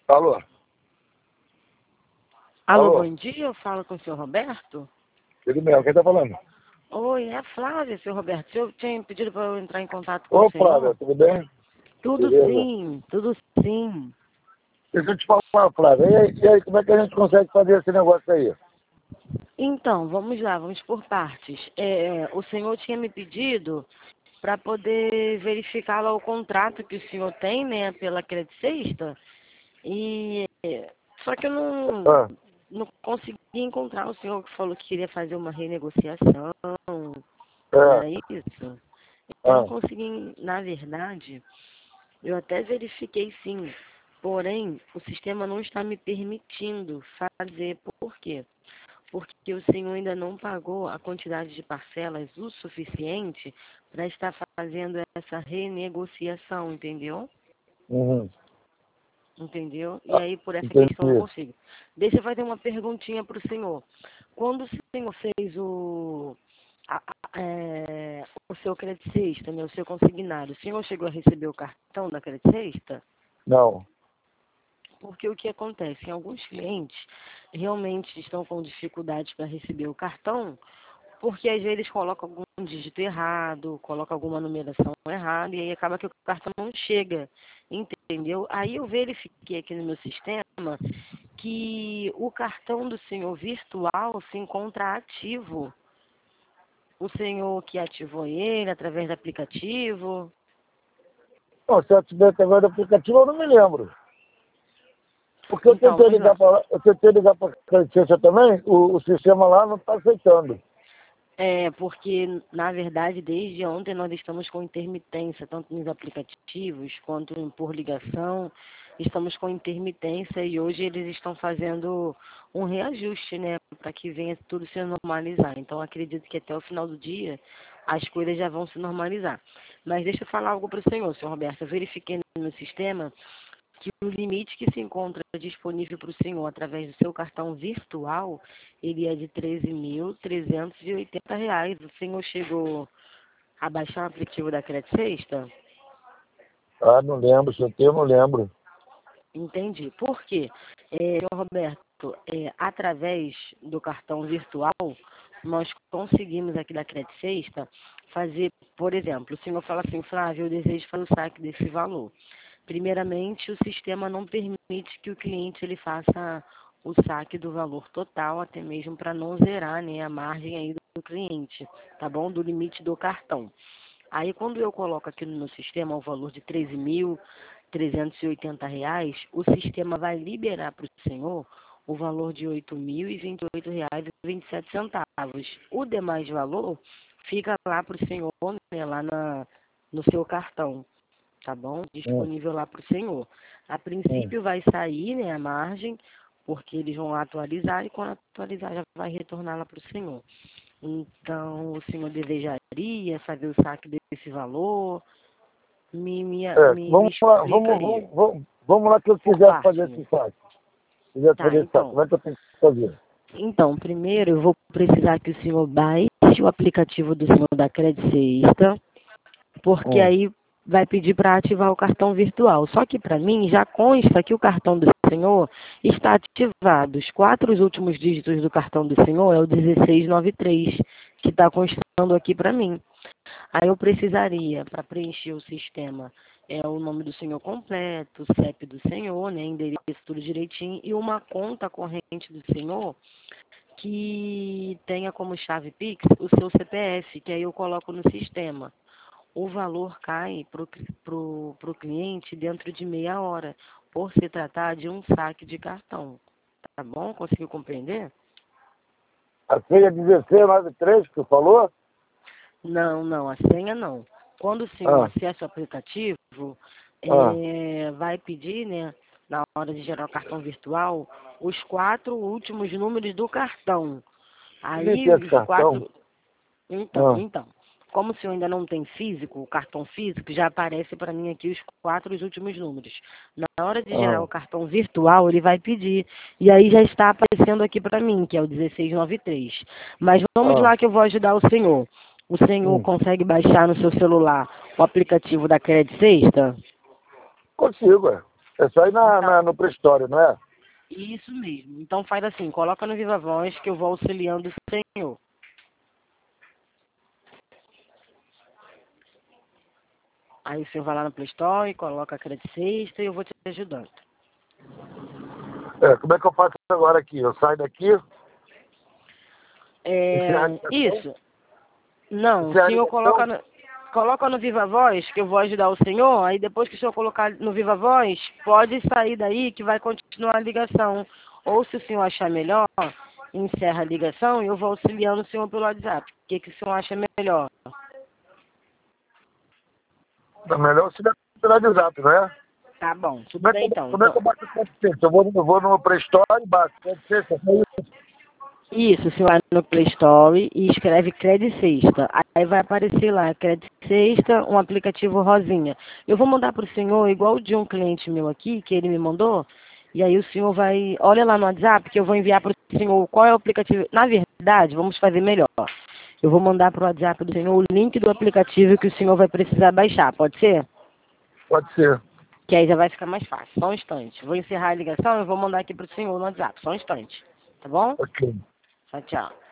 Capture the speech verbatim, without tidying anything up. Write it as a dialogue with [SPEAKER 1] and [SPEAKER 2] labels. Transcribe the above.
[SPEAKER 1] Alô?
[SPEAKER 2] Alô,
[SPEAKER 1] Alô?
[SPEAKER 2] bom dia, eu falo com o senhor Roberto?
[SPEAKER 1] Ele mesmo, quem tá falando?
[SPEAKER 2] Oi, é a Flávia, senhor Roberto. O senhor tinha pedido para eu entrar em contato com o
[SPEAKER 1] Ô,
[SPEAKER 2] senhor?
[SPEAKER 1] Flávia, tudo bem?
[SPEAKER 2] Tudo
[SPEAKER 1] Beleza.
[SPEAKER 2] sim, tudo sim.
[SPEAKER 1] Deixa eu te falar, Flávia, e aí, e aí, como é que a gente consegue fazer esse negócio aí?
[SPEAKER 2] Então, vamos lá, vamos por partes. É, o senhor tinha me pedido para poder verificar lá o contrato que o senhor tem, né, pela Credit Sexta, e só que eu não,
[SPEAKER 1] Ah,
[SPEAKER 2] não consegui encontrar o senhor que falou que queria fazer uma renegociação, não
[SPEAKER 1] é,
[SPEAKER 2] era isso? Eu não
[SPEAKER 1] ah,
[SPEAKER 2] consegui, na verdade, eu até verifiquei sim, porém o sistema não está me permitindo fazer. Por quê? Porque o senhor ainda não pagou a quantidade de parcelas o suficiente para estar fazendo essa renegociação, entendeu?
[SPEAKER 1] uhum,
[SPEAKER 2] Entendeu? E
[SPEAKER 1] ah,
[SPEAKER 2] aí, por essa questão, eu não
[SPEAKER 1] entendi.
[SPEAKER 2] consigo. Deixa eu fazer uma perguntinha para o senhor. Quando o senhor fez o, a- a- é, o seu credicista, né, o seu consignado, o senhor chegou a receber o cartão da credicista?
[SPEAKER 1] Não,
[SPEAKER 2] Porque o que acontece? Em alguns clientes realmente estão com dificuldade para receber o cartão, porque às vezes coloca algum dígito errado, coloca alguma numeração errada, e aí acaba que o cartão não chega, entendeu? Aí eu verifiquei aqui no meu sistema que o cartão do senhor virtual se encontra ativo. O senhor que ativou ele através do aplicativo.
[SPEAKER 1] não, se eu tiver agora do aplicativo, eu não me lembro. Porque eu
[SPEAKER 2] Então,
[SPEAKER 1] tentei
[SPEAKER 2] vamos
[SPEAKER 1] ligar
[SPEAKER 2] lá.
[SPEAKER 1] para lá, eu tentei ligar para a licença também, o, o sistema lá não está aceitando.
[SPEAKER 2] É, porque, na verdade, desde ontem nós estamos com intermitência, tanto nos aplicativos quanto por ligação, estamos com intermitência e hoje eles estão fazendo um reajuste, né, para que venha tudo se normalizar. Então, acredito que até o final do dia as coisas já vão se normalizar. Mas deixa eu falar algo para o senhor, senhor Roberto. Eu verifiquei no meu sistema que o limite que se encontra disponível para o senhor através do seu cartão virtual, ele é de treze mil trezentos e oitenta reais. O senhor chegou a baixar o aplicativo da Credit Sexta?
[SPEAKER 1] Ah, não lembro, se eu tenho, eu não lembro.
[SPEAKER 2] Entendi. Por quê? É, senhor Roberto, é, através do cartão virtual, nós conseguimos aqui da Credit Sexta fazer, por exemplo, o senhor fala assim, Flávio, eu desejo fazer o saque desse valor. Primeiramente, o sistema não permite que o cliente ele faça o saque do valor total, até mesmo para não zerar, né, a margem aí do cliente, tá bom? Do limite do cartão. Aí, quando eu coloco aqui no meu sistema o valor de treze mil trezentos e oitenta reais, o sistema vai liberar para o senhor o valor de oito mil e vinte e oito reais e vinte e sete centavos. O demais valor fica lá para o senhor, né, lá na, no seu cartão, tá bom?
[SPEAKER 1] Hum,
[SPEAKER 2] Disponível lá para o senhor. A
[SPEAKER 1] hum.
[SPEAKER 2] princípio vai sair, né, a margem, porque eles vão atualizar e quando atualizar já vai retornar lá para o senhor. Então, o senhor desejaria fazer o saque desse valor? Me, me,
[SPEAKER 1] É,
[SPEAKER 2] me, me
[SPEAKER 1] vamos lá,
[SPEAKER 2] explica
[SPEAKER 1] vamos,
[SPEAKER 2] aí,
[SPEAKER 1] vamos, vamos, vamos lá que eu
[SPEAKER 2] por
[SPEAKER 1] quisesse fazer
[SPEAKER 2] partes.
[SPEAKER 1] esse site. Quisesse
[SPEAKER 2] Tá,
[SPEAKER 1] fazer esse site,
[SPEAKER 2] então.
[SPEAKER 1] como é que eu tenho que fazer?
[SPEAKER 2] Então, primeiro eu vou precisar que o senhor baixe o aplicativo do senhor da Credit Sexta, porque
[SPEAKER 1] Hum.
[SPEAKER 2] aí vai pedir para ativar o cartão virtual. Só que para mim já consta que o cartão do senhor está ativado. Os quatro últimos dígitos do cartão do senhor é o dezesseis noventa e três, que está constando aqui para mim. Aí eu precisaria, para preencher o sistema, é o nome do senhor completo, o C E P do senhor, né, endereço tudo direitinho, e uma conta corrente do senhor que tenha como chave Pix o seu C P F, que aí eu coloco no sistema. O valor cai para o pro, pro cliente dentro de meia hora, por se tratar de um saque de cartão. Tá bom? Conseguiu compreender?
[SPEAKER 1] A senha dezesseis noventa e três que tu falou?
[SPEAKER 2] Não, não, a senha não. Quando o senhor
[SPEAKER 1] Ah,
[SPEAKER 2] acessa o aplicativo,
[SPEAKER 1] ah.
[SPEAKER 2] é, vai pedir, né, na hora de gerar o cartão virtual, os quatro últimos números do cartão.
[SPEAKER 1] Nem
[SPEAKER 2] Aí
[SPEAKER 1] tem esse
[SPEAKER 2] os
[SPEAKER 1] cartão.
[SPEAKER 2] quatro. Então,
[SPEAKER 1] Ah,
[SPEAKER 2] então. Como o senhor ainda não tem físico, o cartão físico, já aparece para mim aqui os quatro os últimos números. Na hora de gerar
[SPEAKER 1] ah,
[SPEAKER 2] o cartão virtual, ele vai pedir. E aí já está aparecendo aqui para mim, que é o dezesseis noventa e três. Mas vamos
[SPEAKER 1] ah.
[SPEAKER 2] lá que eu vou ajudar o senhor. O senhor
[SPEAKER 1] Hum.
[SPEAKER 2] consegue baixar no seu celular o aplicativo da Credit Sexta?
[SPEAKER 1] Consigo, é. É só ir na,
[SPEAKER 2] Então,
[SPEAKER 1] na, no pré-história, não é?
[SPEAKER 2] isso mesmo. Então faz assim, coloca no Viva Voz que eu vou auxiliando o senhor. Aí o senhor vai lá no Play Store, coloca a crédito sexta e eu vou te ajudando.
[SPEAKER 1] É, como é que eu faço agora aqui? Eu saio daqui, encerrar a
[SPEAKER 2] É,
[SPEAKER 1] ligação,
[SPEAKER 2] isso. Não, o
[SPEAKER 1] encerrar a
[SPEAKER 2] senhor coloca
[SPEAKER 1] ligação,
[SPEAKER 2] no, coloca no Viva Voz que eu vou ajudar o senhor. Aí depois que o senhor colocar no Viva Voz, pode sair daí que vai continuar a ligação. Ou se o senhor achar melhor, encerra a ligação e eu vou auxiliando o senhor pelo WhatsApp. O que, que o senhor acha melhor?
[SPEAKER 1] é melhor se der pelo WhatsApp, não é?
[SPEAKER 2] Tá bom, tudo
[SPEAKER 1] Como é que
[SPEAKER 2] bem
[SPEAKER 1] eu,
[SPEAKER 2] então.
[SPEAKER 1] como é
[SPEAKER 2] Então,
[SPEAKER 1] que eu bato o crédito sexta? Eu vou, eu vou no pré-história e bato crédito sexta, é isso?
[SPEAKER 2] isso, o senhor vai no Play Store e escreve Crédito Sexta. Aí vai aparecer lá, Crédito Sexta, um aplicativo rosinha. Eu vou mandar para o senhor, igual de um cliente meu aqui, que ele me mandou, e aí o senhor vai, olha lá no WhatsApp que eu vou enviar para o senhor qual é o aplicativo. Na verdade, vamos fazer melhor. Eu vou mandar para o WhatsApp do senhor o link do aplicativo que o senhor vai precisar baixar, pode ser?
[SPEAKER 1] Pode ser.
[SPEAKER 2] Que aí já vai ficar mais fácil. Só um instante. Vou encerrar a ligação e vou mandar aqui para o senhor no WhatsApp. Só um instante. Tá bom?
[SPEAKER 1] Ok.
[SPEAKER 2] Tchau, tchau.